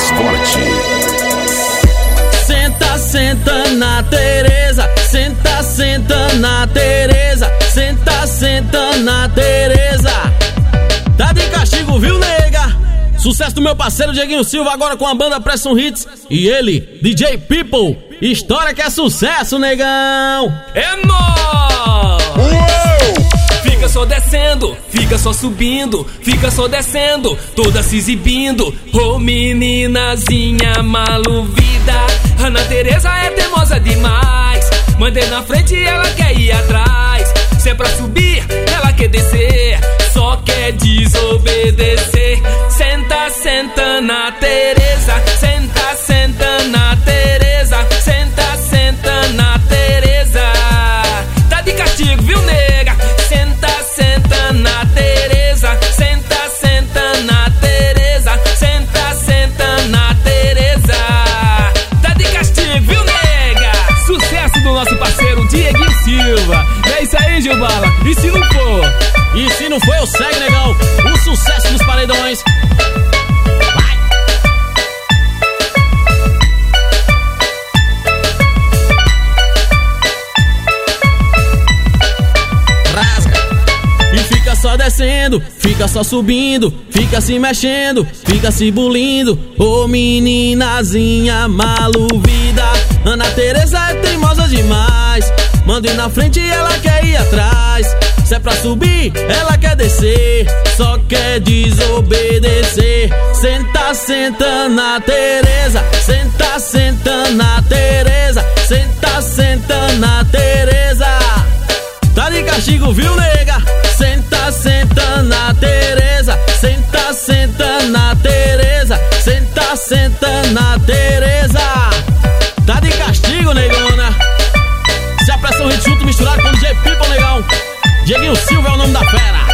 forte. Senta, senta na Tereza, senta, senta na Tereza, senta, senta na Tereza. Tá de castigo, viu, nega? Sucesso do meu parceiro Dieguinho Silva, agora com a banda Preston Hits. E ele, DJ People. História que é sucesso, negão. É nóis! Fica só descendo, fica só subindo, fica só descendo, toda se exibindo. Ô meninazinha maluvida, Ana Tereza é teimosa demais. Mandei na frente, ela quer ir atrás. Se é pra subir, ela quer descer, só quer desobedecer. Senta, senta na Tereza, senta, senta na Tereza, senta, senta na Tereza. Tá de castigo, viu, nega? Senta, senta na Tereza, senta, senta na Tereza, senta, senta na Tereza. Tá de castigo, viu, nega? Sucesso do nosso parceiro Dieguinho Silva. É isso aí, Gilbala. E se não for? E se não for, eu segue, negão. O sucesso dos paredões. Vai! Rasga! E fica só descendo, fica só subindo, fica se mexendo, fica se bulindo. Ô meninazinha maluvida, Ana Tereza é teimosa demais. Manda ir na frente e ela quer ir atrás. Se é pra subir, ela quer descer, só quer desobedecer. Senta, senta na Tereza, senta, senta na Tereza, senta, senta na Tereza. Tá de castigo, viu, nega? Senta, senta na Tereza, senta, senta na Tereza, senta, senta na Tereza. Tá de castigo, negona. Se a pressão hit junto misturado com o DJ People, negão. Dieguinho Silva é o nome da fera.